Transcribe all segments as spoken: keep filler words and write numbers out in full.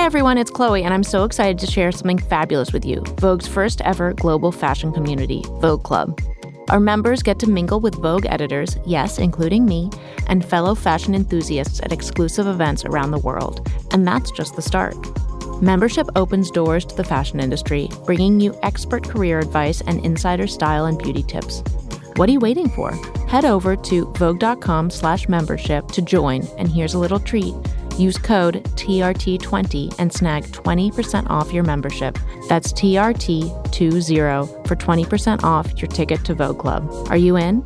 everyone, it's Chloe, and I'm so excited to share something fabulous with you. Vogue's first ever global fashion community, Vogue Club. Our members get to mingle with Vogue editors, yes, including me, and fellow fashion enthusiasts at exclusive events around the world. And that's just the start. Membership opens doors to the fashion industry, bringing you expert career advice and insider style and beauty tips. What are you waiting for? Head over to vogue.com slash membership to join, and here's a little treat. Use code T R T twenty and snag twenty percent off your membership. That's T R T twenty for twenty percent off your ticket to Vogue Club. Are you in?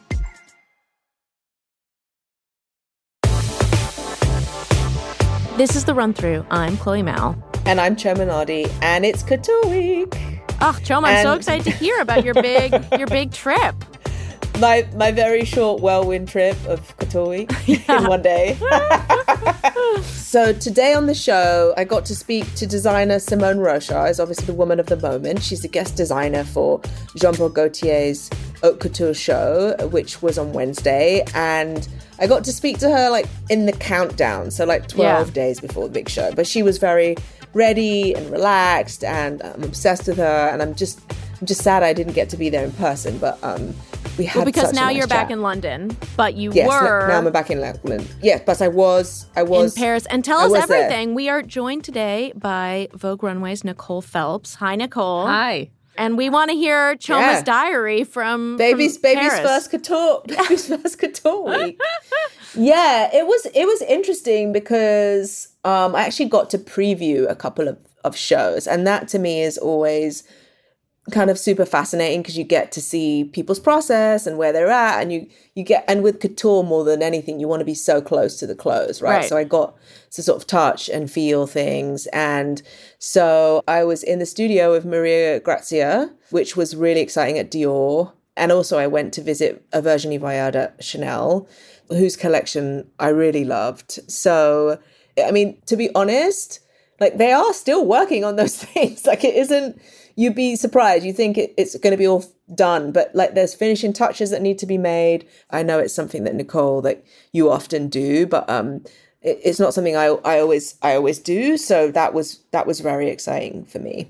This is The Run Through. I'm Chloe Mal. And I'm Chioma Nnadi, and it's Couture Week. Oh, Chioma, I'm and... so excited to hear about your big your big trip. My my very short whirlwind trip of Couture Week yeah. in one day. So today on the show, I got to speak to designer Simone Rocha, is obviously the woman of the moment. She's a guest designer for Jean-Paul Gaultier's Haute Couture show, which was on Wednesday. And I got to speak to her like in the countdown, so like twelve yeah. days before the big show. But she was very ready and relaxed, and I'm obsessed with her. And I'm just I'm just sad I didn't get to be there in person, but um. We had well, because such now a nice you're chat. back in London, but you yes, were... now I'm back in London. Yes, but I was... I was in Paris. And tell I us everything. There. We are joined today by Vogue Runway's Nicole Phelps. Hi, Nicole. Hi. And we want to hear Chioma's yeah. diary from Baby's from Baby's Paris. first couture. Baby's first couture week. Yeah, it was it was interesting because um, I actually got to preview a couple of, of shows. And that to me is always... kind of super fascinating because you get to see people's process and where they're at, and you you get and with couture more than anything you want to be so close to the clothes, right? right? So I got to sort of touch and feel things, and so I was in the studio with Maria Grazia, which was really exciting at Dior, and also I went to visit a Virginie Viard at Chanel, whose collection I really loved. So I mean, to be honest, like they are still working on those things. Like it isn't. You'd be surprised. You think it, it's going to be all done, but like there's finishing touches that need to be made. I know it's something that Nicole, that you often do, but um, it, it's not something I I always I always do. So that was that was very exciting for me.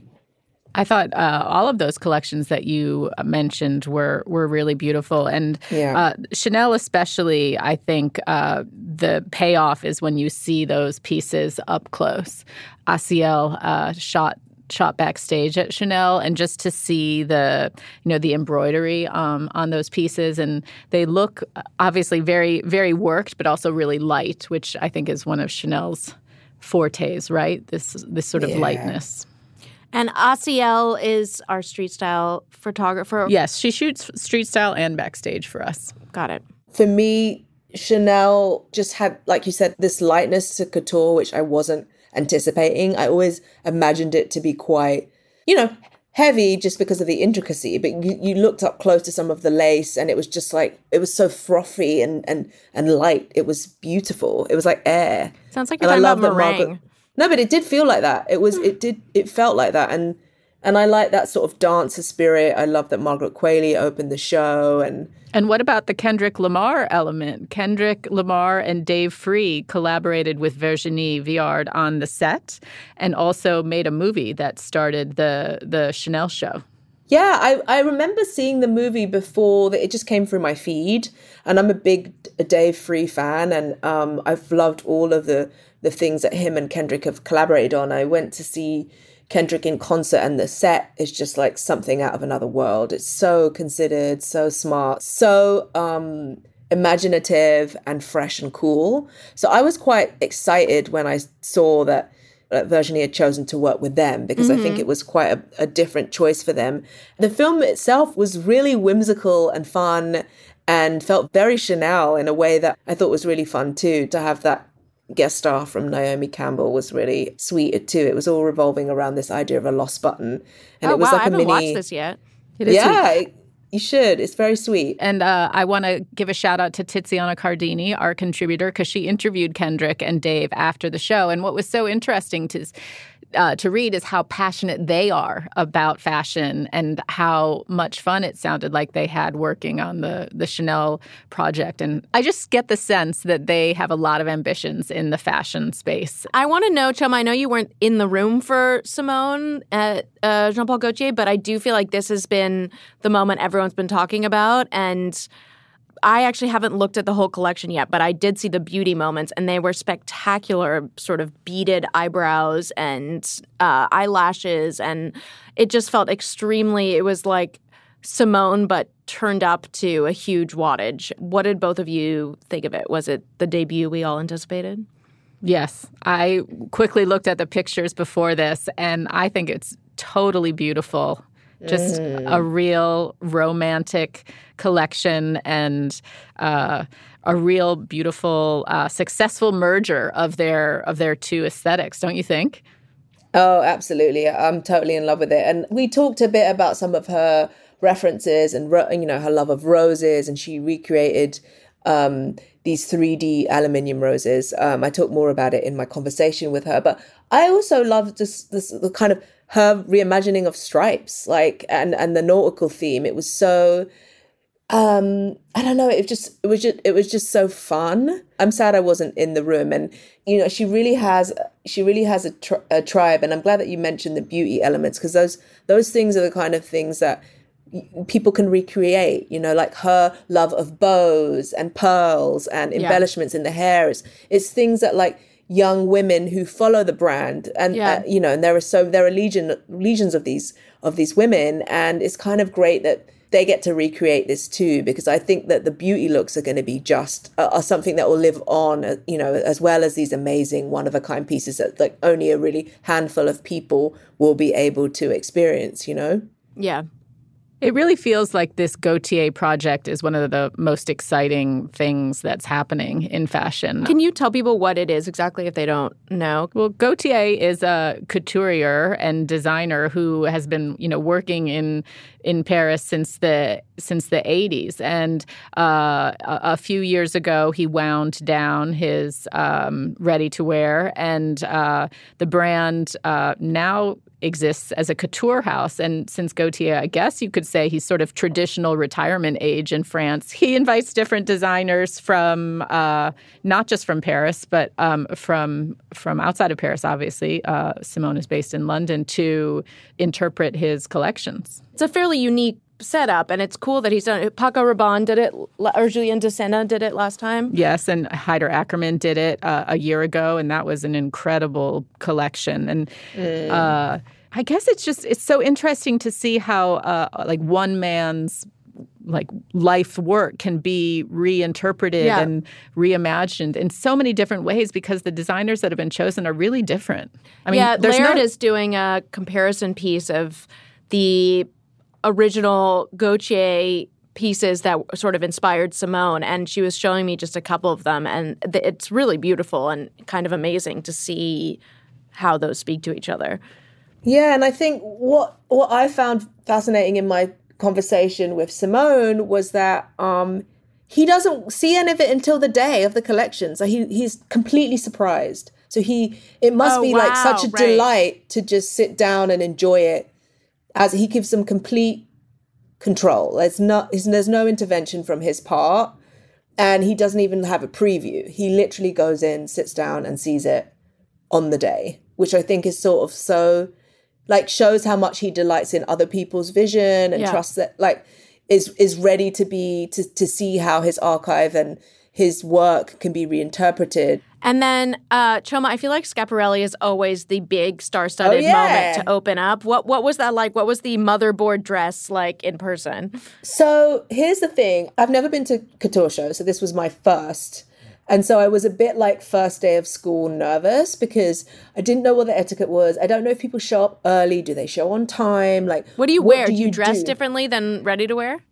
I thought uh, all of those collections that you mentioned were were really beautiful. And yeah. uh, Chanel especially, I think uh, the payoff is when you see those pieces up close. Asiel uh, shot shot backstage at Chanel, and just to see the, you know, the embroidery um, on those pieces, and they look obviously very, very worked, but also really light, which I think is one of Chanel's fortes, right? This this sort of yeah. lightness. And Asiel is our street style photographer. Yes, she shoots street style and backstage for us. Got it. For me, Chanel just had, like you said, this lightness to couture, which I wasn't anticipating. I always imagined it to be quite, you know, heavy just because of the intricacy, but you, you looked up close to some of the lace and it was just like, it was so frothy and and and light. It was beautiful. It was like air. Sounds like you're talking about meringue. Margaret, no, but it did feel like that. It was, it did, it felt like that. And and I like that sort of dancer spirit. I love that Margaret Qualley opened the show. And And what about the Kendrick Lamar element? Kendrick Lamar and Dave Free collaborated with Virginie Viard on the set and also made a movie that started the the Chanel show. Yeah, I, I remember seeing the movie before. That it just came through my feed. And I'm a big Dave Free fan. And um, I've loved all of the, the things that him and Kendrick have collaborated on. I went to see Kendrick in concert, and the set is just like something out of another world. It's so considered, so smart, so um, imaginative and fresh and cool. So I was quite excited when I saw that uh, Virginie had chosen to work with them, because mm-hmm. I think it was quite a, a different choice for them. The film itself was really whimsical and fun and felt very Chanel in a way that I thought was really fun too, to have that guest star from Naomi Campbell was really sweet too. It was all revolving around this idea of a lost button, and oh, it was wow, like I a haven't mini. watched this yet. It is yeah, sweet. It, you should. It's very sweet. And uh, I want to give a shout out to Tiziana Cardini, our contributor, because she interviewed Kendrick and Dave after the show. And what was so interesting to uh, to read is how passionate they are about fashion and how much fun it sounded like they had working on the, the Chanel project. And I just get the sense that they have a lot of ambitions in the fashion space. I want to know, Choma, I know you weren't in the room for Simone at uh, Jean-Paul Gaultier, but I do feel like this has been the moment everyone's been talking about. And I actually haven't looked at the whole collection yet, but I did see the beauty moments, and they were spectacular, sort of beaded eyebrows and uh, eyelashes, and it just felt extremely, it was like Simone, but turned up to a huge wattage. What did both of you think of it? Was it the debut we all anticipated? Yes. I quickly looked at the pictures before this, and I think it's totally beautiful. Just mm. a real romantic collection and uh, a real beautiful, uh, successful merger of their of their two aesthetics, don't you think? Oh, absolutely. I'm totally in love with it. And we talked a bit about some of her references and, you know, her love of roses, and she recreated um, these three D aluminium roses. Um, I talked more about it in my conversation with her, but I also love this, this the kind of her reimagining of stripes, like, and, and the nautical theme. It was so, um, I don't know, it just, it was just, it was just so fun. I'm sad I wasn't in the room. And, you know, she really has, she really has a, tri- a tribe. And I'm glad that you mentioned the beauty elements, because those, those things are the kind of things that people can recreate, you know, like her love of bows and pearls and embellishments yeah. in the hair. It's, it's things that, like, young women who follow the brand, and yeah. uh, you know, and there are so there are legion legions of these of these women, and it's kind of great that they get to recreate this too, because I think that the beauty looks are going to be just uh, are something that will live on, uh, you know, as well as these amazing one of a kind pieces that, like, only a really handful of people will be able to experience, you know. Yeah. It really feels like this Gaultier project is one of the most exciting things that's happening in fashion. Can you tell people what it is exactly if they don't know? Well, Gaultier is a couturier and designer who has been, you know, working in in Paris since the since the eighties. And uh, a, a few years ago, he wound down his um, ready-to-wear, and uh, the brand uh, now exists as a couture house. And since Gaultier, I guess you could say he's sort of traditional retirement age in France, he invites different designers from uh, not just from Paris, but um, from from outside of Paris, obviously. Uh, Simone is based in London, to interpret his collections. It's a fairly unique setup, and it's cool that he's done it. Paco Rabanne did it, or Julien de Sena did it last time. Yes, and Haider Ackermann did it uh, a year ago, and that was an incredible collection. And mm. uh, I guess it's just, it's so interesting to see how uh, like one man's like life work can be reinterpreted yeah. and reimagined in so many different ways, because the designers that have been chosen are really different. I mean, yeah, there's Laird no- is doing a comparison piece of the original Gaultier pieces that sort of inspired Simone, and she was showing me just a couple of them, and th- it's really beautiful and kind of amazing to see how those speak to each other. Yeah, and I think what what I found fascinating in my conversation with Simone was that um, he doesn't see any of it until the day of the collection. So he he's completely surprised. So he it must oh, be wow, like such a right. delight to just sit down and enjoy it, as he gives them complete control. There's not there's no intervention from his part, and he doesn't even have a preview. He literally goes in, sits down, and sees it on the day, which I think is sort of so, like, shows how much he delights in other people's vision and yeah. trusts that, like, is is ready to be to to see how his archive and his work can be reinterpreted. And then, uh, Choma, I feel like Schiaparelli is always the big star-studded oh, yeah. moment to open up. What what was that like? What was the motherboard dress like in person? So here's the thing. I've never been to couture show, so this was my first. And so I was a bit like first day of school nervous, because I didn't know what the etiquette was. I don't know if people show up early. Do they show on time? Like, what do you what wear? Do do you, you dress do? differently than ready to wear?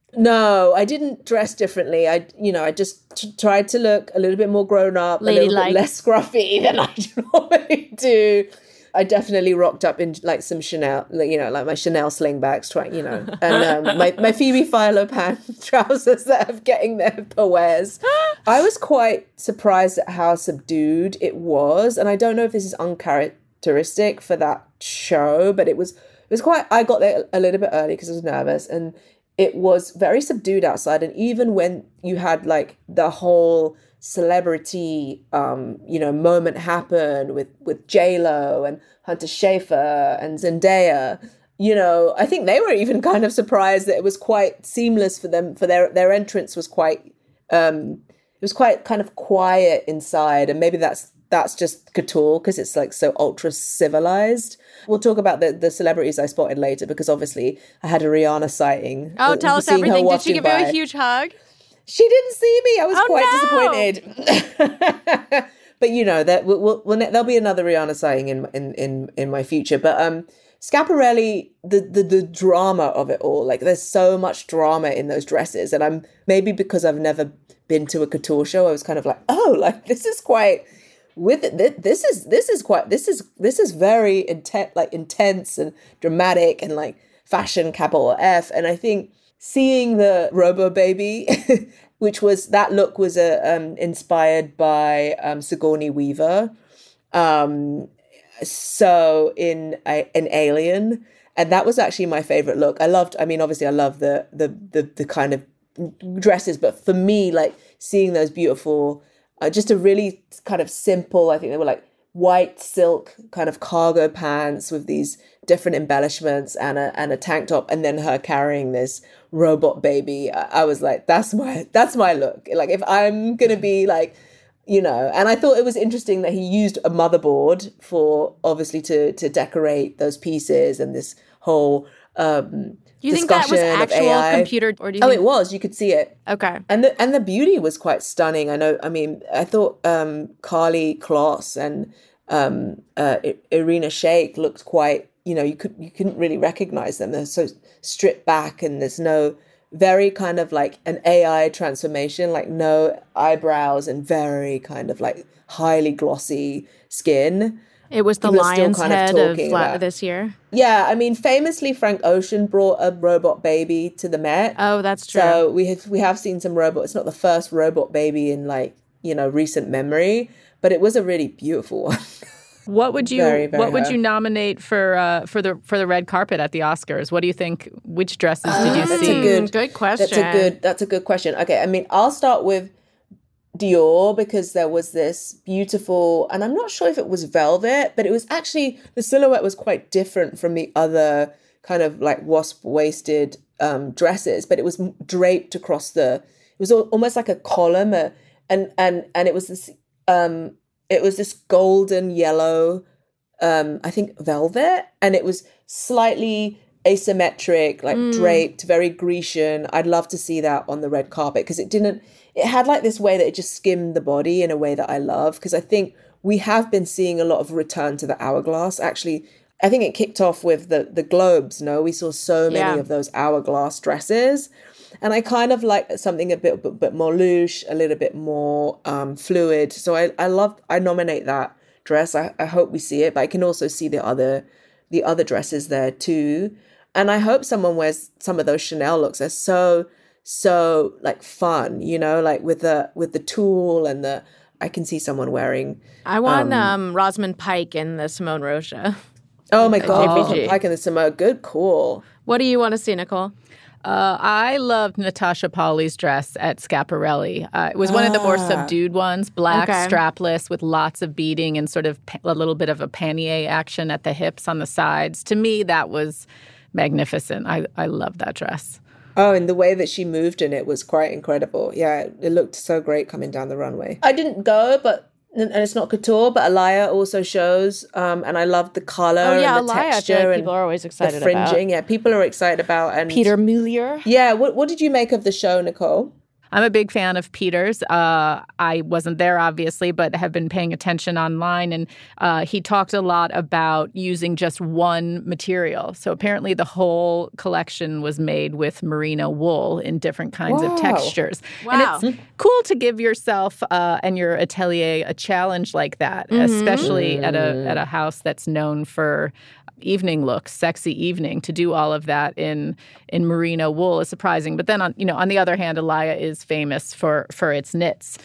No, I didn't dress differently. I, you know, I just t- tried to look a little bit more grown up, a little bit less scruffy than I normally do. I definitely rocked up in like some Chanel, you know, like my Chanel slingbacks, trying, you know, and um, my, my Phoebe Philo pant trousers that are getting their wears. I was quite surprised at how subdued it was. And I don't know if this is uncharacteristic uncharacteristic for that show, but it was it was quite. I got there a little bit early because I was nervous, and it was very subdued outside. And even when you had like the whole celebrity, um, you know, moment happen with with J-Lo and Hunter Schafer and Zendaya, you know, I think they were even kind of surprised that it was quite seamless for them. For their their entrance was quite. Um, it was quite kind of quiet inside, and maybe that's that's just couture because it's like so ultra civilized. We'll talk about the, the celebrities I spotted later because obviously I had a Rihanna sighting. Oh, tell us everything. Did she give by. you a huge hug? She didn't see me. I was oh, quite no. disappointed. But you know that we'll, we'll, we'll, there'll be another Rihanna sighting in in in in my future. But um, Schiaparelli, the, the the drama of it all, like there's so much drama in those dresses, and I'm maybe because I've never been to a couture show, I was kind of like, oh, like this is quite. With it, this is this is quite this is this is very intense, like intense and dramatic and like fashion capital F. And I think seeing the Robo Baby, which was that look was uh, um, inspired by um, Sigourney Weaver, um, so in uh, an Alien, and that was actually my favorite look. I loved. I mean, obviously, I love the the the the kind of dresses, but for me, like seeing those beautiful. Uh, just a really kind of simple, I think they were like white silk kind of cargo pants with these different embellishments and a and a tank top, and then her carrying this robot baby. I, I was like, that's my that's my look. Like if I'm gonna be like, you know, and I thought it was interesting that he used a motherboard for obviously to to decorate those pieces and this whole um Do you think that was actual computer? Or do you oh, think- it was. You could see it. Okay. And the and the beauty was quite stunning. I know. I mean, I thought um, Carly Kloss and um, uh, Irina Shayk looked quite. You know, you could you couldn't really recognize them. They're so stripped back, and there's no very kind of like an A I transformation, like no eyebrows and very kind of like highly glossy skin. It was the People are still lion's kind of head of, talking la- about- this year. Yeah, I mean, famously, Frank Ocean brought a robot baby to the Met. Oh, that's true. So we have we have seen some robot. It's not the first robot baby in like you know recent memory, but it was a really beautiful one. What would you Very, very What would high. you nominate for uh, for the for the red carpet at the Oscars? What do you think? Which dresses did you that's see? a good, good question. That's a good. That's a good question. Okay, I mean, I'll start with Dior because there was this beautiful, and I'm not sure if it was velvet, but it was actually the silhouette was quite different from the other kind of like wasp waisted um, dresses, but it was draped across the. It was al- almost like a column, uh, and and and it was this. Um, it was this golden yellow, um, I think velvet, and it was slightly asymmetric, like Mm. draped, very Grecian. I'd love to see that on the red carpet because it didn't. It had like this way that it just skimmed the body in a way that I love because I think we have been seeing a lot of return to the hourglass. Actually, I think it kicked off with the the Globes. No, we saw so many Yeah. of those hourglass dresses, and I kind of like something a bit bit, bit more louche, a little bit more um, fluid. So I I love I nominate that dress. I, I hope we see it, but I can also see the other the other dresses there too, and I hope someone wears some of those Chanel looks. They're so. so like fun, you know, like with the with the tulle and the I can see someone wearing I want um, um, Rosamund Pike in the Simone Rocha. oh my J P G. god, Pike and the Samoa, good call. What do you want to see, Nicole? Uh, I loved Natasha Pauly's dress at Schiaparelli. Uh, it was one of the more subdued ones, black, Okay. strapless, with lots of beading and sort of pa- a little bit of a pannier action at the hips on the sides. To me, that was magnificent. I, I love that dress. Oh, and the way that she moved in it was quite incredible. Yeah, it looked so great coming down the runway. I didn't go, but and it's not couture, but Alaya also shows, um, and I loved the color Oh, yeah, and the Alaya, I feel texture like and people are always the excited fringing. Yeah, people are excited about and Peter Mulier. Yeah, what what did you make of the show, Nicole? I'm a big fan of Peter's. Uh, I wasn't there, obviously, but have been paying attention online. And uh, he talked a lot about using just one material. So apparently the whole collection was made with merino wool in different kinds Wow. of textures. Wow. And it's cool to give yourself uh, and your atelier a challenge like that, especially at a at a house that's known for evening looks, sexy evening. To do all of that in in merino wool is surprising. But then, on you know, on the other hand, Alaya is famous for for its knits.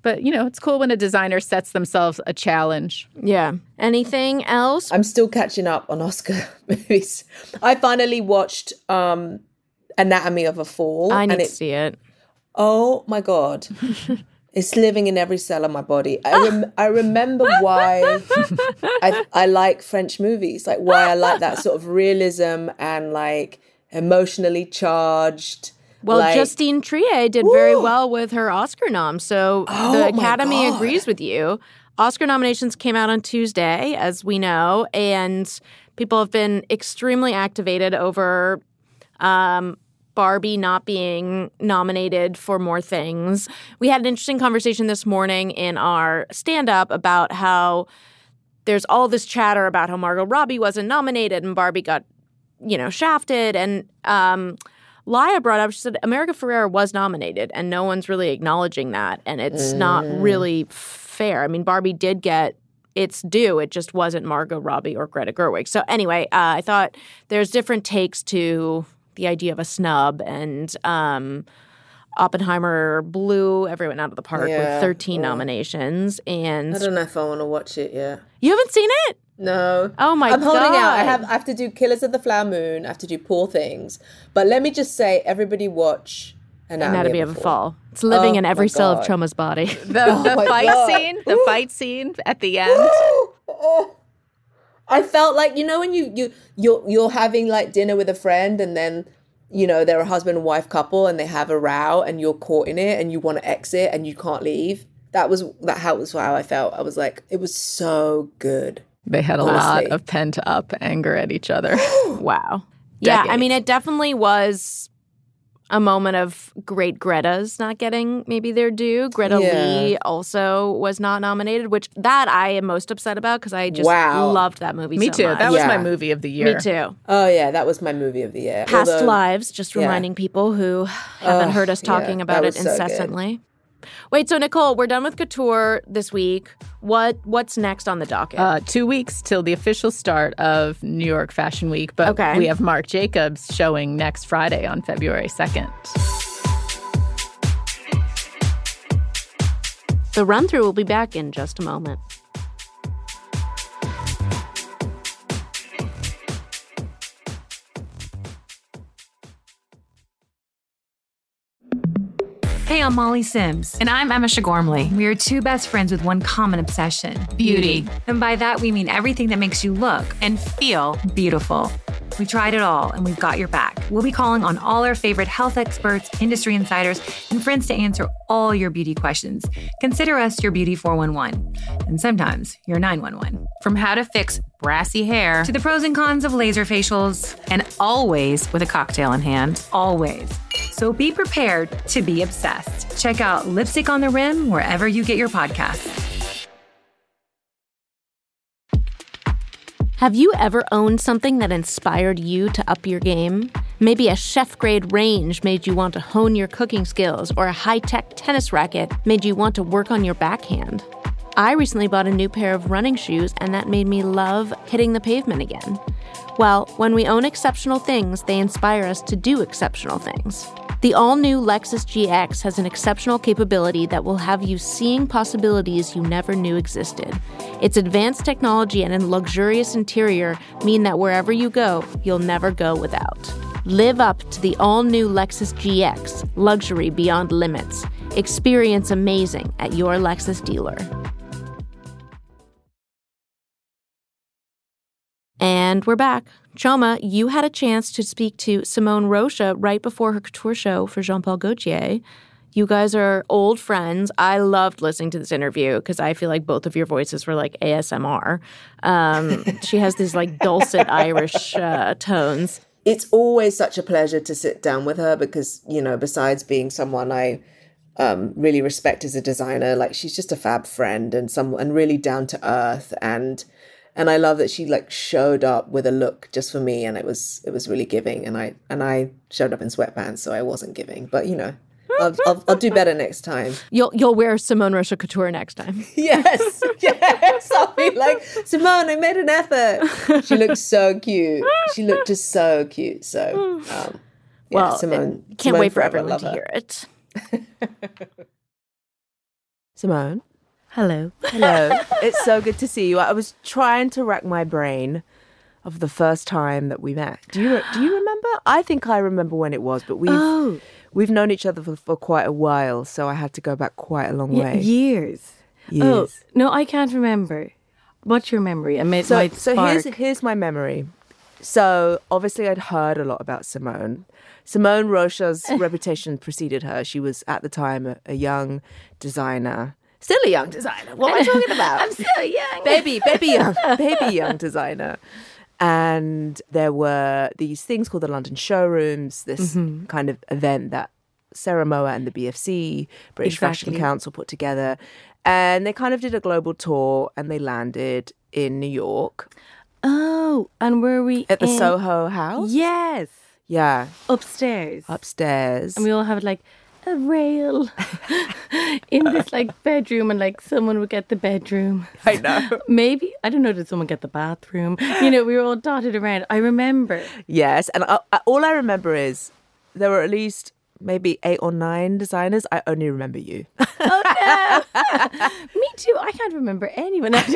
But, you know, it's cool when a designer sets themselves a challenge. Yeah. Anything else? I'm still catching up on Oscar movies. I finally watched um, Anatomy of a Fall. I need and it, to see it. Oh, my God. It's living in every cell of my body. I rem- I remember why I, I like French movies, like why I like that sort of realism and like emotionally charged. Well, like, Justine Triet did very well with her Oscar nom, so Oh, the my Academy God. agrees with you. Oscar nominations came out on Tuesday, as we know, and people have been extremely activated over um, Barbie not being nominated for more things. We had an interesting conversation this morning in our stand-up about how there's all this chatter about how Margot Robbie wasn't nominated and Barbie got, you know, shafted, and um Laya brought up, she said, America Ferrera was nominated, and no one's really acknowledging that, and it's mm. not really fair. I mean, Barbie did get its due. It just wasn't Margot Robbie or Greta Gerwig. So anyway, uh, I thought there's different takes to the idea of a snub, and um, Oppenheimer blew everyone out of the park yeah. with thirteen oh. nominations. And I don't know if I want to watch it yet. You haven't seen it? No. Oh, my I'm God. holding out. I have, I have to do Killers of the Flower Moon. I have to do Poor Things. But let me just say, everybody watch Anatomy, Anatomy of of a a Fall. Fall. It's living Oh, in every my cell of God. Choma's body. The, Oh the my fight God. scene, the Ooh. fight scene at the end. Oh. I felt like, you know, when you, you, you're, you're having like dinner with a friend and then, you know, they're a husband and wife couple and they have a row and you're caught in it and you want to exit and you can't leave. That was that how was how I felt. I was like, it was so good. They had a Honestly. lot of pent-up anger at each other. Wow. Yeah, I Decades. mean, it definitely was a moment of great Greta's not getting maybe their due. Greta Yeah. Lee also was not nominated, which that I am most upset about because I just Wow. loved that movie Me so too. much. That was Yeah. my movie of the year. Me too. Oh, yeah, that was my movie of the year. Past Although- Lives, just yeah. reminding people who haven't Oh, heard us talking yeah, about that it was so good. incessantly. Wait, so Nicole, we're done with Couture this week. What What's next on the docket? Uh, two weeks till the official start of New York Fashion Week, but Okay. we have Marc Jacobs showing next Friday on February second. The run-through will be back in just a moment. Hey, I'm Molly Sims. And I'm Emma Shagormley. We are two best friends with one common obsession. Beauty. And by that, we mean everything that makes you look And feel. beautiful. We tried it all, and we've got your back. We'll be calling on all our favorite health experts, industry insiders, and friends to answer all your beauty questions. Consider us your beauty four one one, and sometimes your nine one one. From how to fix brassy hair To the pros and cons of laser facials, and always with a cocktail in hand. always. So be prepared to be obsessed. Check out Lipstick on the Rim wherever you get your podcasts. Have you ever owned something that inspired you to up your game? Maybe a chef-grade range made you want to hone your cooking skills, or a high-tech tennis racket made you want to work on your backhand. I recently bought a new pair of running shoes, and that made me love hitting the pavement again. Well, when we own exceptional things, they inspire us to do exceptional things. The all-new Lexus G X has an exceptional capability that will have you seeing possibilities you never knew existed. Its advanced technology and a luxurious interior mean that wherever you go, you'll never go without. Live up to the all-new Lexus G X, luxury beyond limits. Experience amazing at your Lexus dealer. And we're back. Choma, you had a chance to speak to Simone Rocha right before her couture show for Jean Paul Gaultier. You guys are old friends. I loved listening to this interview because I feel like both of your voices were like A S M R. Um, she has these like dulcet Irish uh, tones. It's always such a pleasure to sit down with her because, you know, besides being someone I um, really respect as a designer, like she's just a fab friend and some and really down to earth. And and I love that she like showed up with a look just for me, and it was it was really giving. And I and I showed up in sweatpants, so I wasn't giving. But you know, I'll I'll, I'll do better next time. You'll you'll wear Simone Rocha couture next time. Yes, yes. I'll be like, Simone, I made an effort. She looked so cute. She looked just so cute. So, um, yeah, Well, Simone, can't Simone wait for forever, everyone love to her. hear it. Simone. Hello. Hello. It's so good to see you. I was trying to rack my brain of the first time that we met. Do you do you remember? I think I remember when it was, but we've Oh. we've known each other for, for quite a while, so I had to go back quite a long Yeah, way. years. Years. Oh, no, I can't remember. What's your memory? I made So, my so spark. here's here's my memory. So obviously I'd heard a lot about Simone. Simone Rocha's reputation preceded her. She was at the time a, a young designer. Still a young designer. What am I talking about? I'm so young. baby, baby young, baby young designer. And there were these things called the London Showrooms, this Mm-hmm. kind of event that Sarah Moa and the B F C, British Fashion Exactly. Council, put together. And they kind of did a global tour and they landed in New York Oh, and were we at the in- Soho House. Yes, Yeah, upstairs. upstairs. And we all have like a rail in this like bedroom, and like someone would get the bedroom. I know. Maybe, I don't know, did someone get the bathroom? You know, we were all dotted around. I remember. Yes, and I, I, all I remember is there were at least maybe eight or nine designers. I only remember you. Oh no! Me too. I can't remember anyone. I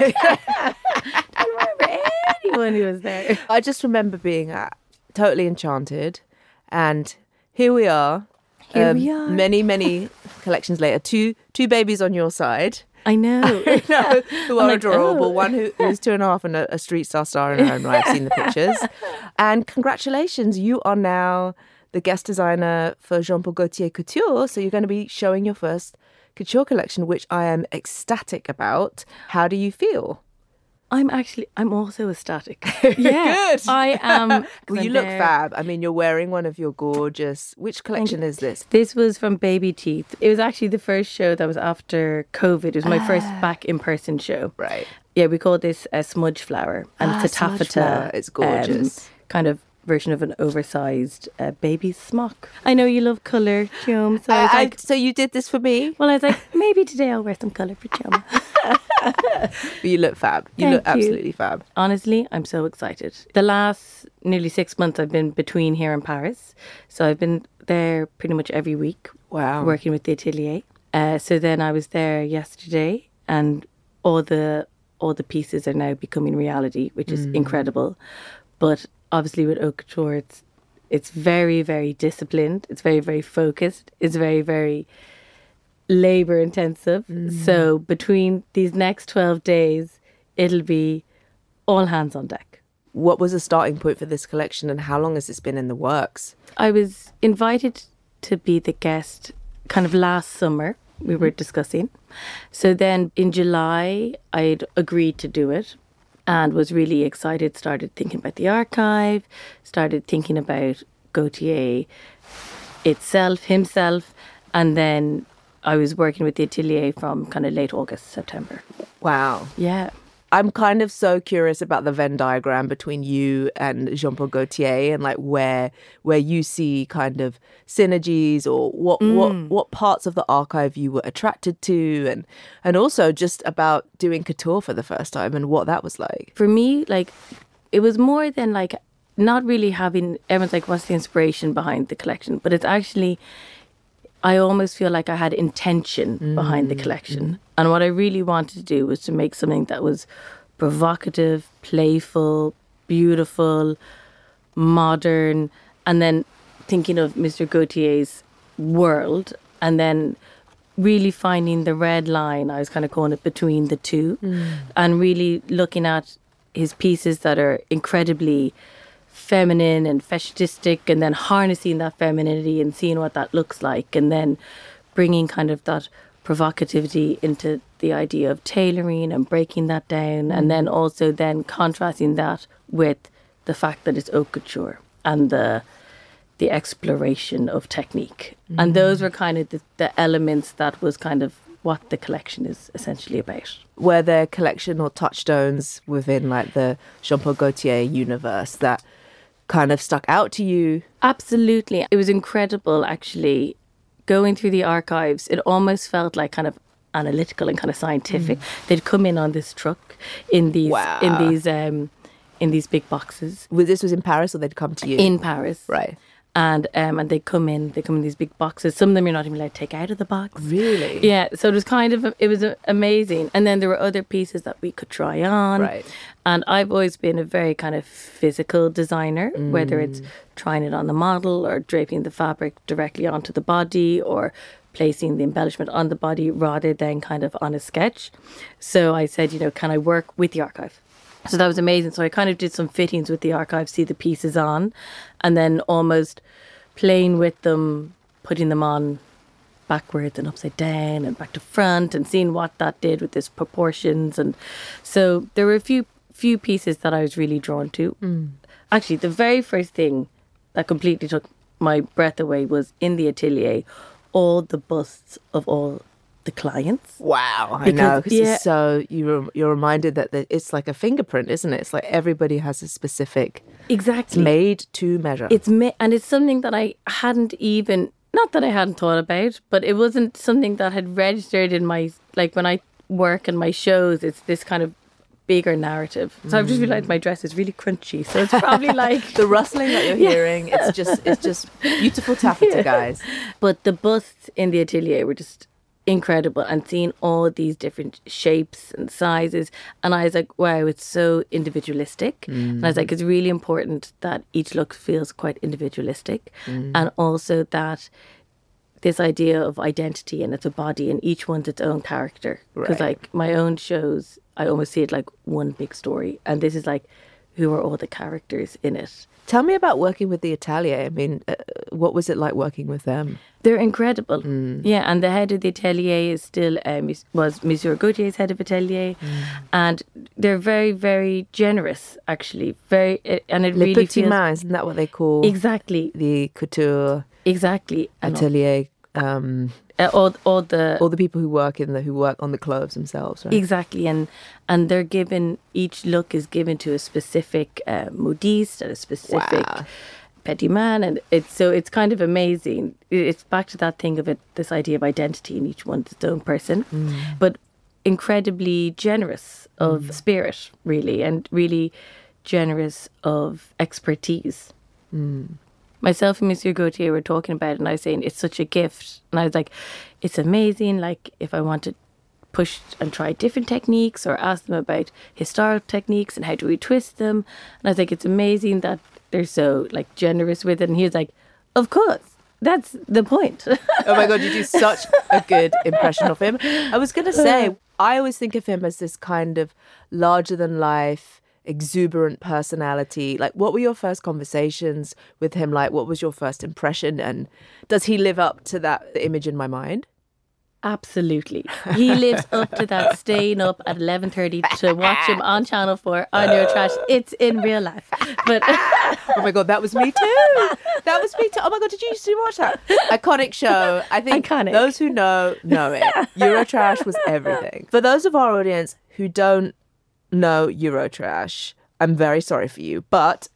don't remember anyone who was there. I just remember being uh, totally enchanted, and here we are. Here we are. Many, many collections later. Two two babies on your side. I know. No, who are I'm like, adorable. oh. One who who's two and a half and a, a street star star in her own right. I've seen the pictures. And congratulations, you are now the guest designer for Jean Paul Gaultier Couture. So you're going to be showing your first couture collection, which I am ecstatic about. How do you feel? I'm actually, I'm also ecstatic. Yeah. Good. I am. Well, 'cause you I'm look there. fab. I mean, you're wearing one of your gorgeous. Which collection is this? This was from Baby Teeth. It was actually the first show that was after COVID. It was my first Ah. back in person show. Right. Yeah, we call this a smudge flower, and Ah, it's a smudge taffeta. flower. It's gorgeous. um, kind of version of an oversized uh, baby smock. I know you love colour, Chum. So I was I- I- like, so you did this for me? well, I was like, maybe today I'll wear some colour for Chum. But you look fab. You look Thank you. absolutely fab. Honestly, I'm so excited. The last nearly six months I've been between here and Paris. So I've been there pretty much every week. Wow. Working with the atelier. Uh, so then I was there yesterday, and all the all the pieces are now becoming reality, which is incredible. But obviously with haute couture, it's it's very, very disciplined. It's very, very focused. It's very, very labor intensive. So between these next twelve days, it'll be all hands on deck. What was the starting point for this collection, and how long has this been in the works? I was invited to be the guest kind of last summer. We were discussing. So then in July, I'd agreed to do it and was really excited. Started thinking about the archive, started thinking about Gaultier itself, himself. And then I was working with the atelier from kind of late August, September. Wow. Yeah. I'm kind of so curious about the Venn diagram between you and Jean Paul Gaultier, and like where where you see kind of synergies, or what what what parts of the archive you were attracted to, and and also just about doing couture for the first time and what that was like. For me, like, it was more than like not really having, everyone's like, what's the inspiration behind the collection? But it's actually, I almost feel like I had intention behind the collection. And what I really wanted to do was to make something that was provocative, playful, beautiful, modern, and then thinking of Mister Gaultier's world, and then really finding the red line, I was kind of calling it, between the two, and really looking at his pieces that are incredibly feminine and fashionistic, and then harnessing that femininity and seeing what that looks like, and then bringing kind of that provocativity into the idea of tailoring and breaking that down, and then also then contrasting that with the fact that it's haute couture and the the exploration of technique. And those were kind of the, the elements that was kind of what the collection is essentially about. Were there collection or touchstones within like the Jean Paul Gaultier universe that kind of stuck out to you? Absolutely. It was incredible, actually. Going through the archives, it almost felt like kind of analytical and kind of scientific. They'd come in on this truck in these Wow. in these um, in these big boxes Was this was in Paris, or they'd come to you? in Paris. Right. And um, and they come in, they come in these big boxes. Some of them you're not even allowed to take out of the box. Really? Yeah. So it was kind of, it was amazing. And then there were other pieces that we could try on. Right. And I've always been a very kind of physical designer, mm. whether it's trying it on the model or draping the fabric directly onto the body or placing the embellishment on the body rather than kind of on a sketch. So I said, you know, can I work with the archive? So that was amazing. So I kind of did some fittings with the archive, see the pieces on, and then almost playing with them, putting them on backwards and upside down and back to front and seeing what that did with its proportions. And so there were a few few pieces that I was really drawn to. Mm. Actually, the very first thing that completely took my breath away was in the atelier, all the busts of all the clients. Wow, because, I know. Because yeah, it's so you're you're reminded that the, it's like a fingerprint, isn't it? It's like everybody has a specific. Exactly. It's made to measure. It's ma- and it's something that I hadn't even, not that I hadn't thought about, but it wasn't something that had registered in my, like when I work in my shows, it's this kind of bigger narrative. So mm. I've just realised my dress is really crunchy. So it's probably like the rustling that you're hearing. Yeah. It's just it's just beautiful taffeta, yeah. guys. But the busts in the atelier were just incredible, and seeing all these different shapes and sizes, and I was like, wow, it's so individualistic. Mm. And I was like, it's really important that each look feels quite individualistic, mm. and also that this idea of identity and it's a body and each one's its own character. Because right. like my own shows, I almost see it like one big story, and this is like, who are all the characters in it? Tell me about working with the Atelier. I mean, uh, what was it like working with them? They're incredible. Mm. Yeah, and the head of the Atelier is still, um, was Monsieur Gautier's head of Atelier. Mm. And they're very, very generous, actually. Very, uh, and it Le really Petit feels... Main, isn't that what they call... Exactly. The couture... Exactly. Atelier... Um, uh, all, all the all the people who work in the who work on the clothes themselves, right? Exactly, and and they're given, each look is given to a specific uh, modiste and a specific wow. petit man, and it's so it's kind of amazing. It's back to that thing of it, this idea of identity, and each one's its own person, mm. but incredibly generous of mm. spirit, really, and really generous of expertise. Mm. Myself and Monsieur Gautier were talking about it, and I was saying it's such a gift. And I was like, it's amazing. Like, if I want to push and try different techniques or ask them about historical techniques and how do we twist them. And I was like, it's amazing that they're so like generous with it. And he was like, of course, that's the point. Oh my God, you do such a good impression of him. I was going to say, I always think of him as this kind of larger than life, exuberant personality. Like, what were your first conversations with him like? What was your first impression, and does he live up to that image in my mind? Absolutely. He lives up to that, staying up at eleven thirty to watch him on Channel four on Eurotrash. It's in real life. But oh my God, that was me too. That was me too. Oh my God, did you used to watch that? Iconic show. I think Iconic. Those who know, know it. Eurotrash was everything. For those of our audience who don't know Eurotrash, I'm very sorry for you, but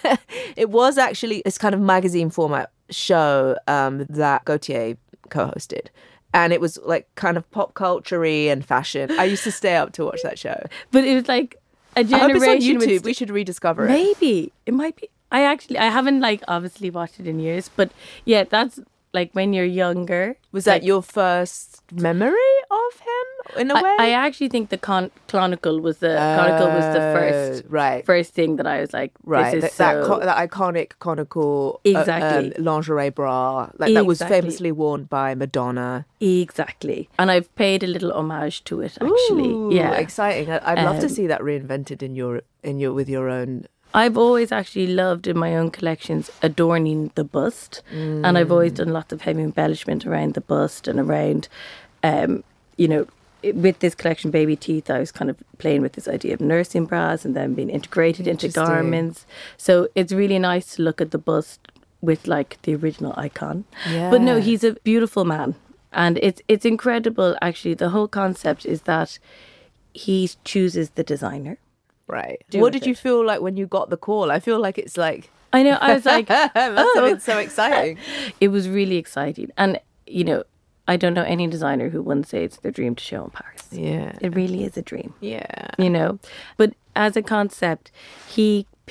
it was actually this kind of magazine format show um, that Gautier co-hosted. And it was like kind of pop culture-y and fashion. I used to stay up to watch that show. But it was like a generation. I hope it's on YouTube. St- we should rediscover it. Maybe. It might be. I actually, I haven't like obviously watched it in years, but yeah, that's like when you're younger. Was like, that your first memory of him in a I, way? I actually think the con- Chronicle was the uh, Chronicle was the first right. first thing that I was like, this right. is that, so... that, co- that iconic Chronicle exactly. uh, um, lingerie bra like exactly. that was famously worn by Madonna. Exactly. And I've paid a little homage to it actually. Ooh, yeah, exciting. I'd love um, to see that reinvented in your in your with your own. I've always actually loved in my own collections adorning the bust, mm. and I've always done lots of heavy embellishment around the bust and around, um, you know, with this collection, Baby Teeth, I was kind of playing with this idea of nursing bras and then being integrated into garments. So it's really nice to look at the bust with like the original icon. Yeah. But no, he's a beautiful man, and it's it's incredible. Actually, the whole concept is that he chooses the designer. Right. What did you feel like when you got the call? I feel like it's like... I know, I was like... That must oh. have been so exciting. It was really exciting. And, you know, I don't know any designer who wouldn't say it's their dream to show in Paris. Yeah. It really is a dream. Yeah. You know? But as a concept, he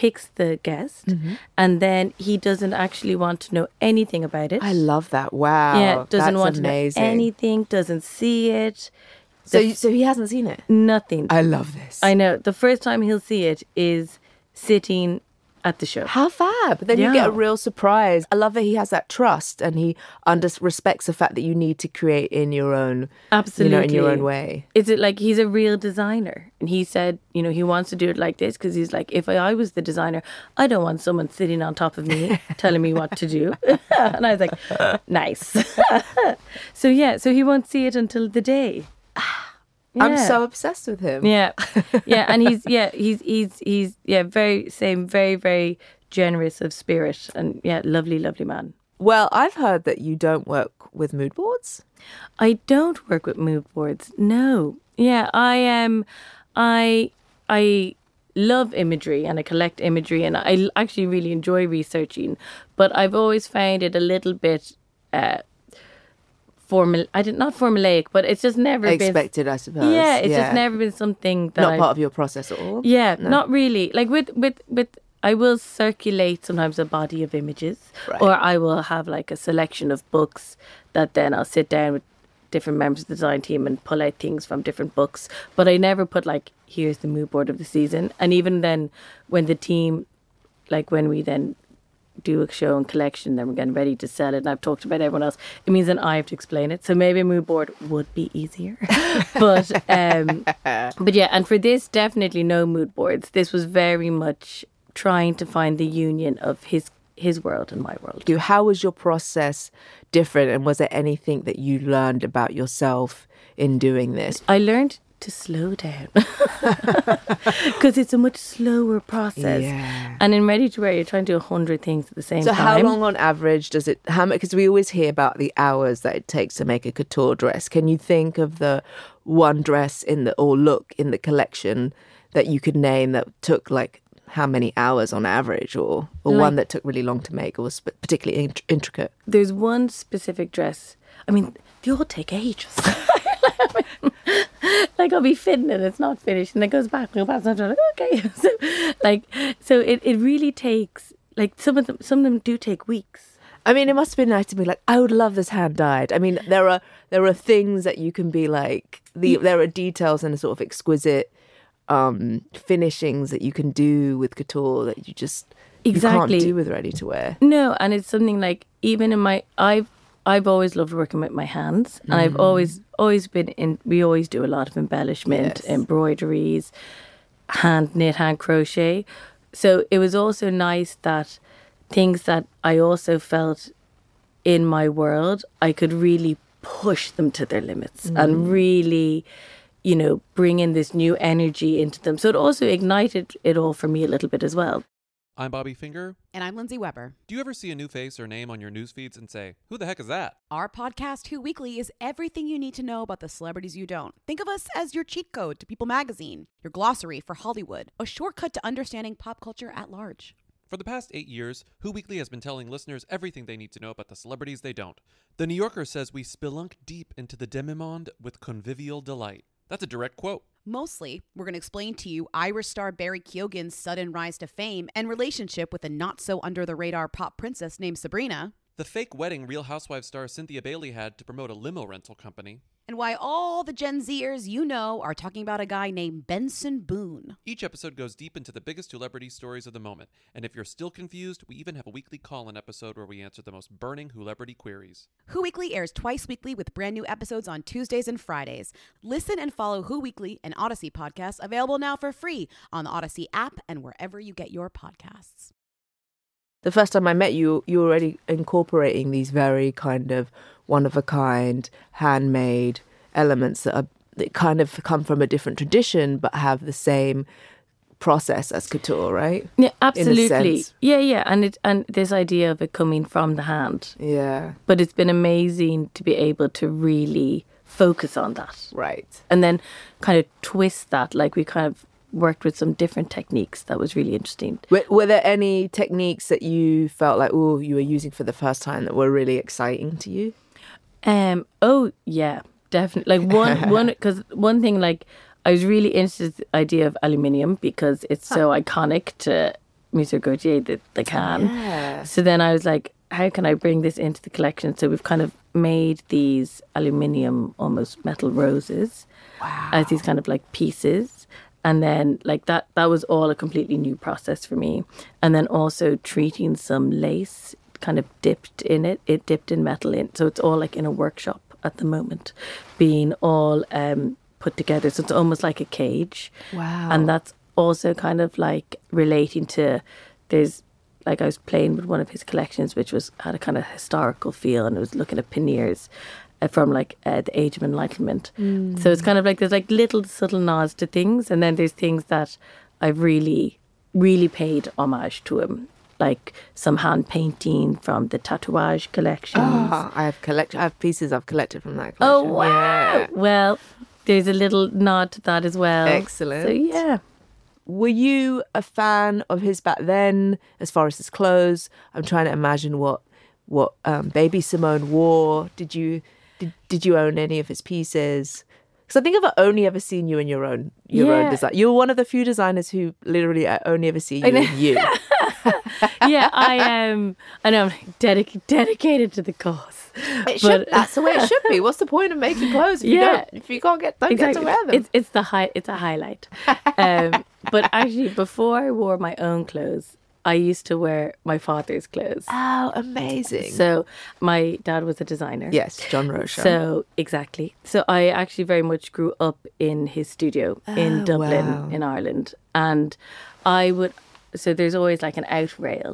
picks the guest, mm-hmm. and then he doesn't actually want to know anything about it. I love that. Wow. Yeah, doesn't That's want amazing. to know anything, doesn't see it. So, f- so he hasn't seen it? Nothing. I love this. I know. The first time he'll see it is sitting at the show. How fab. Then Yeah. you get a real surprise. I love that he has that trust and he under- respects the fact that you need to create in your own, Absolutely. you know, in your own way. Is it like he's a real designer? And he said, you know, he wants to do it like this because he's like, if I, I was the designer, I don't want someone sitting on top of me telling me what to do. And I was like, nice. So yeah, so he won't see it until the day. I'm Yeah. so obsessed with him. Yeah, yeah, and he's yeah he's he's he's yeah very same very very generous of spirit and yeah lovely lovely man. Well, I've heard that you don't work with mood boards. I don't work with mood boards. No, yeah, I am. Um, I I love imagery and I collect imagery and I actually really enjoy researching, but I've always found it a little bit. Uh, Formal, I did not formulaic, but it's just never Expected, been, I suppose. Yeah, it's yeah. just never been something that Not I've, part of your process at all? Yeah, No. not really. Like with, with, with, I will circulate sometimes a body of images, Right. or I will have like a selection of books that then I'll sit down with different members of the design team and pull out things from different books. But I never put like, here's the mood board of the season. And even then, when the team, like when we then do a show and collection, then we're getting ready to sell it, and I've talked about everyone else, it means then I have to explain it. So maybe a mood board would be easier. but um, but yeah, and for this, definitely no mood boards. This was very much trying to find the union of his his world and my world. You- How was your process different, and was there anything that you learned about yourself in doing this? I learned to slow down because it's a much slower process. Yeah. And in ready to wear, you're trying to do a hundred things at the same So time. how long on average does it, how much, because we always hear about the hours that it takes to make a couture dress. Can you think of the one dress in the, or look in the collection that you could name that took like how many hours on average, or, or Like- one that took really long to make or was sp- particularly int- intricate? There's one specific dress. I mean, they all take ages. Like I'll be fitting it, it's not finished, and it goes back, and goes back, and I'm like, okay. So, like, so it, it really takes, like, some of them, some of them do take weeks. I mean, it must have been nice to be like, I would love this hand dyed. I mean, there are there are things that you can be like, the there are details and sort of exquisite um, finishings that you can do with couture that you just Exactly. you can't do with ready to wear. No, and it's something like, even in my, I've, I've always loved working with my hands, and I've always, always been in, we always do a lot of embellishment, Yes. embroideries, hand knit, hand crochet. So it was also nice that things that I also felt in my world, I could really push them to their limits and really, you know, bring in this new energy into them. So it also ignited it all for me a little bit as well. I'm Bobby Finger. And I'm Lindsay Weber. Do you ever see a new face or name on your news feeds and say, who the heck is that? Our podcast, Who Weekly, is everything you need to know about the celebrities you don't. Think of us as your cheat code to People Magazine, your glossary for Hollywood, a shortcut to understanding pop culture at large. For the past eight years, Who Weekly has been telling listeners everything they need to know about the celebrities they don't. The New Yorker says we spelunk deep into the demimonde with convivial delight. That's a direct quote. Mostly, we're going to explain to you Irish star Barry Keoghan's sudden rise to fame and relationship with a not-so-under-the-radar pop princess named Sabrina, The fake wedding Real Housewives star Cynthia Bailey had to promote a limo rental company. and why all the Gen Zers you know are talking about a guy named Benson Boone. Each episode goes deep into the biggest celebrity stories of the moment. And if you're still confused, we even have a weekly call-in episode where we answer the most burning celebrity queries. Who Weekly airs twice weekly with brand new episodes on Tuesdays and Fridays. Listen and follow Who Weekly, an Odyssey podcast, available now for free on the Odyssey app and wherever you get your podcasts. The first time I met you, you were already incorporating these very kind of one-of-a-kind, handmade elements that are that kind of come from a different tradition but have the same process as couture, right? Yeah, absolutely. sense. Yeah, yeah, and it and this idea of it coming from the hand. Yeah, But it's been amazing to be able to really focus on that right. and then kind of twist that. Like we kind of worked with some different techniques that was really interesting. Were, were there any techniques that you felt like, oh, you were using for the first time that were really exciting to you? Um. Oh yeah, definitely. Like one one because one thing like I was really interested in the idea of aluminium because it's so iconic to Monsieur Gaultier, the, the can. Yeah. So then I was like, how can I bring this into the collection? So we've kind of made these aluminium, almost metal roses wow. as these kind of like pieces. And then like that, that was all a completely new process for me. And then also treating some lace kind of dipped in it. It dipped in metal in. So it's all like in a workshop at the moment, being all um, put together. So it's almost like a cage. Wow. And that's also kind of like relating to, there's, like I was playing with one of his collections, which was had a kind of historical feel, and it was looking at panniers uh, from like uh, the Age of Enlightenment. Mm. So it's kind of like there's like little subtle nods to things, and then there's things that I've really, really paid homage to him, like some hand painting from the tatouage collection. Oh, I have collect. I have pieces I've collected from that collection. Oh wow! Yeah. Well, there's a little nod to that as well. Excellent. So yeah. Were you a fan of his back then, as far as his clothes? I'm trying to imagine what what um, Baby Simone wore. Did you did, did you own any of his pieces? Because I think I've only ever seen you in your own your Yeah. own design. You're one of the few designers who literally I only ever see you in you. Yeah, I am. Um, I know I'm dedic- dedicated to the cause. It should, that's the way it should be. What's the point of making clothes if Yeah. you don't if you can't get don't Exactly. get to wear them? It's it's the high. It's a highlight. Um, but actually, before I wore my own clothes, I used to wear my father's clothes. Oh, amazing! So my dad was a designer. Yes, John Rocha. So exactly. So I actually very much grew up in his studio in Oh, Dublin, wow. in Ireland, and I would. So there's always like an out rail,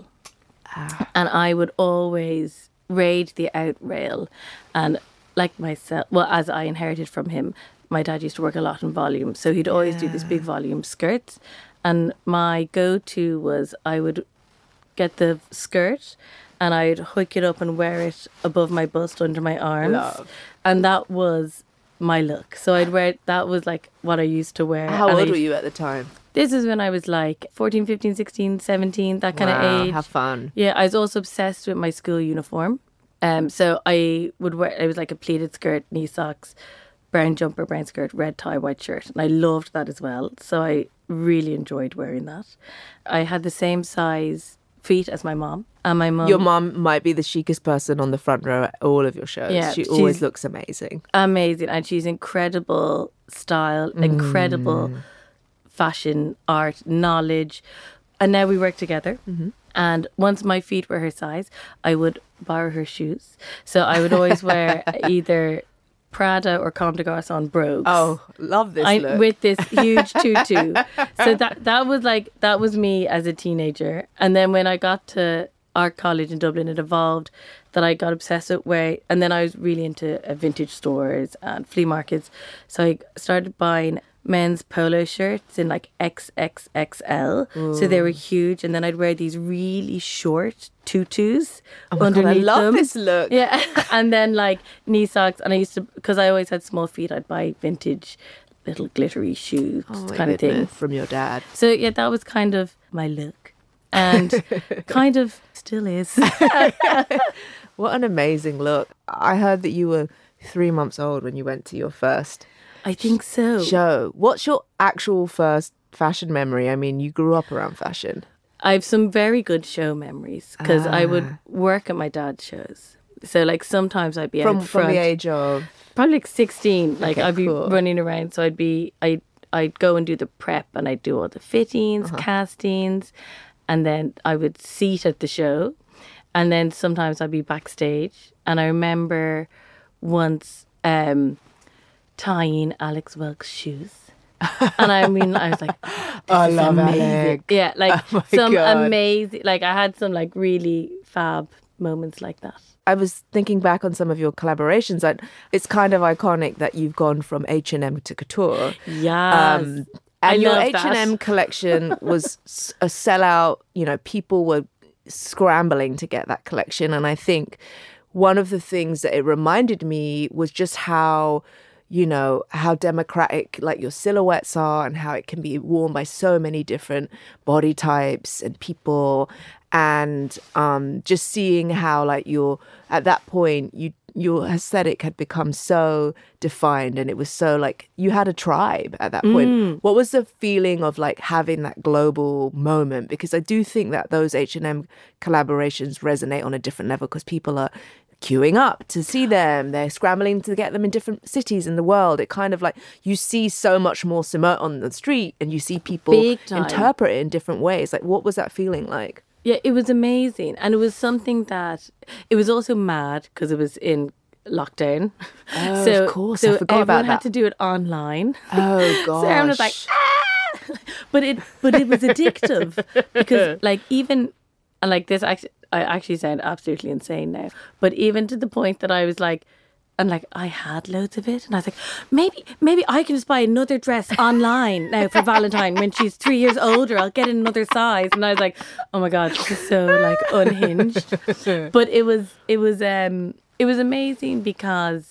Ah. and I would always raid the out rail, and like myself, well, as I inherited from him, my dad used to work a lot in volume, so he'd always do this big volume skirts, and my go-to was I would get the skirt and I'd hook it up and wear it above my bust under my arms. Love. And that was my look. So I'd wear that was like what I used to wear. How And old I- were you at the time? This is when I was like fourteen, fifteen, sixteen, seventeen, that kind Wow, of age. how fun. Yeah, I was also obsessed with my school uniform. Um, so I would wear, it was like a pleated skirt, knee socks, brown jumper, brown skirt, red tie, white shirt. And I loved that as well. So I really enjoyed wearing that. I had the same size feet as my mom. And my mum... Your mom might be the chicest person on the front row at all of your shows. Yeah, she always she's- looks amazing. amazing, and she's incredible style, incredible fashion, art, knowledge, and now we work together. And once my feet were her size, I would borrow her shoes. So I would always wear either Prada or Comme des Garçons brogues. Oh, love this I, look. with this huge tutu. So that that was like that was me as a teenager. And then when I got to art college in Dublin, it evolved that I got obsessed with where, and then I was really into uh, vintage stores and flea markets. So I started buying men's polo shirts in like X X X L. So they were huge, and then I'd wear these really short tutus Oh my God, I underneath love them. this look. Yeah, and then like knee socks, and I used to, because I always had small feet, I'd buy vintage little glittery shoes Oh my kind of thing. goodness, from your dad. So yeah, that was kind of my look, and kind of still is. What an amazing look. I heard that you were three months old when you went to your first I think so. show. What's your actual first fashion memory? I mean, you grew up around fashion. I have some very good show memories because I would work at my dad's shows. So like sometimes I'd be From, out front, from the age of... probably like sixteen. Like Okay, I'd be cool. running around. So I'd be I I'd go and do the prep, and I'd do all the fittings, Uh-huh. castings, and then I would seat at the show, and then sometimes I'd be backstage. And I remember once um, tying Alex Welk's shoes. And I mean, I was like, this I is love amazing. Alec. Yeah, like Oh my some God. amazing, like I had some like really fab moments like that. I was thinking back on some of your collaborations. And it's kind of iconic that you've gone from H and M to couture. Yes. Um, I and your love H and M that. collection was s- a sellout. You know, people were scrambling to get that collection. And I think one of the things that it reminded me was just how, you know, how democratic like your silhouettes are and how it can be worn by so many different body types and people. And um, just seeing how like you're at that point, you your aesthetic had become so defined and it was so like you had a tribe at that point. Mm. What was the feeling of like having that global moment? Because I do think that those H and M collaborations resonate on a different level because people are queuing up to see them. They're scrambling to get them in different cities in the world. It kind of like you see so much more Simone on the street and you see people Big time. interpret it in different ways. Like, what was that feeling like? Yeah, it was amazing. And it was something that, it was also mad because it was in lockdown. Oh, so, of course. So I forgot everyone about had that. to do it online. Oh, gosh. So everyone was like, ah! But it, but it was addictive because like even, and like this actually, I actually sound absolutely insane now, but even to the point that I was like, and like I had loads of it, and I was like, maybe, maybe I can just buy another dress online now for Valentine when she's three years older. I'll get another size, and I was like, oh my god, this is so like unhinged. But it was, it was, um, it was amazing because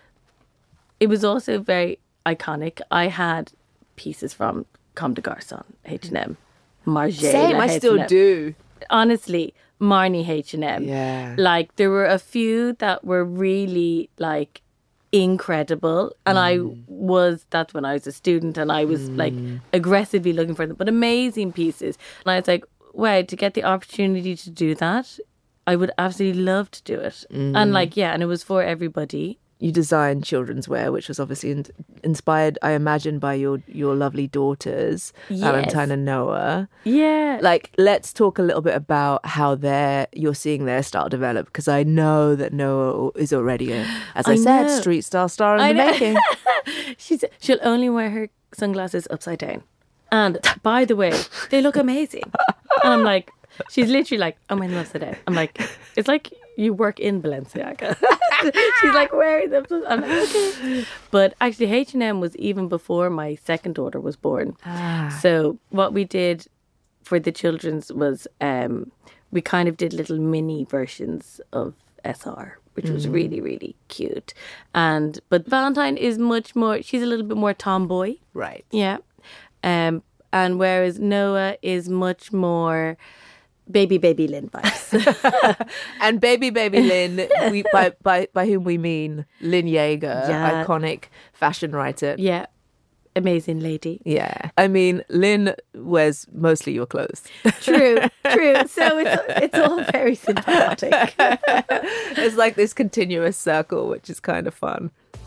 it was also very iconic. I had pieces from Comme des Garçons, H and M, Margiela. Same, I still H and M. do. Honestly, Marnie H and M. Yeah. Like there were a few that were really like incredible. And I was, that's when I was a student and I was like aggressively looking for them, but amazing pieces. And I was like, wow, to get the opportunity to do that, I would absolutely love to do it. And like, yeah, and it was for everybody. You designed children's wear, which was obviously in- inspired, I imagine, by your, your lovely daughters, Yes. Valentine and Noah. Yeah. Like, let's talk a little bit about how they're, you're seeing their style develop, because I know that Noah is already, a, as I, I said, know. street style star in I the know. making. She's, she'll only wear her sunglasses upside down. And by the way, they look amazing. And I'm like, she's literally like, I'm wearing them upside down. I'm like, it's like you work in Balenciaga. She's like wearing them. I'm like, okay. But actually H and M was even before my second daughter was born. Ah. So what we did for the children's was um, we kind of did little mini versions of S R, which was really, really cute. And but Valentine is much more, she's a little bit more tomboy. Right. Yeah. Um, and whereas Noah is much more baby, baby Lynn vibes. And baby, baby Lynn, we, by, by, by whom we mean Lynn Yeager, Yeah. iconic fashion writer. Yeah. Amazing lady. Yeah. I mean, Lynn wears mostly your clothes. True, true. So it's it's all very sympathetic. It's like this continuous circle, which is kind of fun.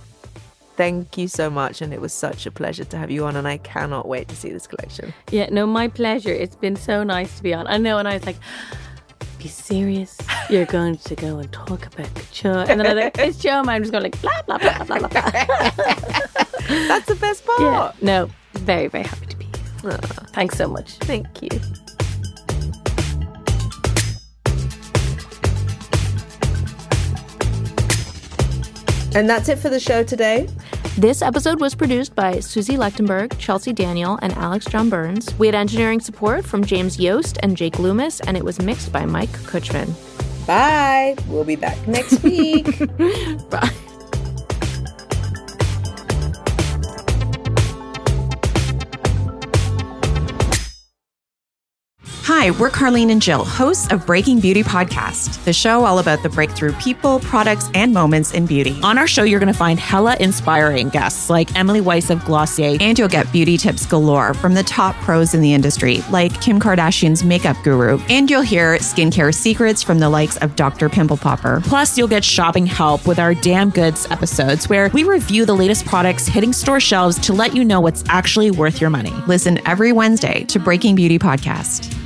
Thank you so much. And it was such a pleasure to have you on. And I cannot wait to see this collection. Yeah, no, my pleasure. It's been so nice to be on. I know, and I was like, be serious. You're going to go and talk about couture. And then I was like, it's Joe. I'm just going like, blah, blah, blah, blah, blah, blah. That's the best part. Yeah, no, very, very happy to be here. Aw, Thanks so much. thank you. And that's it for the show today. This episode was produced by Susie Lechtenberg, Chelsea Daniel, and Alex John Burns. We had engineering support from James Yost and Jake Loomis, and it was mixed by Mike Kutchman. Bye. We'll be back next week. Bye. Hi, we're Carlene and Jill, hosts of Breaking Beauty Podcast, the show all about the breakthrough people, products, and moments in beauty. On our show, you're going to find hella inspiring guests like Emily Weiss of Glossier, and you'll get beauty tips galore from the top pros in the industry, like Kim Kardashian's makeup guru. And you'll hear skincare secrets from the likes of Doctor Pimple Popper. Plus, you'll get shopping help with our Damn Goods episodes, where we review the latest products hitting store shelves to let you know what's actually worth your money. Listen every Wednesday to Breaking Beauty Podcast.